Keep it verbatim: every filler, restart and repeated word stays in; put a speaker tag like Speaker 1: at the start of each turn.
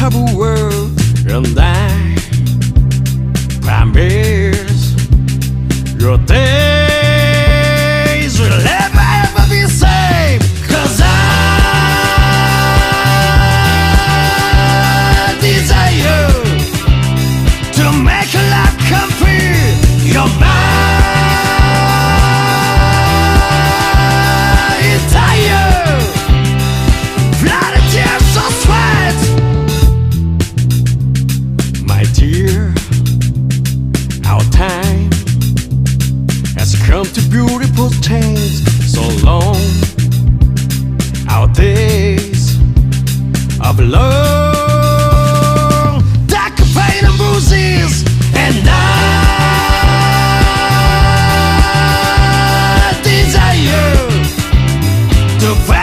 Speaker 1: taboo world, and I promise your days will never ever be the same. 'Cause I desire to make your life complete. You're mine. Our time has come to beautiful change. So long, our days of love, dark pain and bruises, and I desire to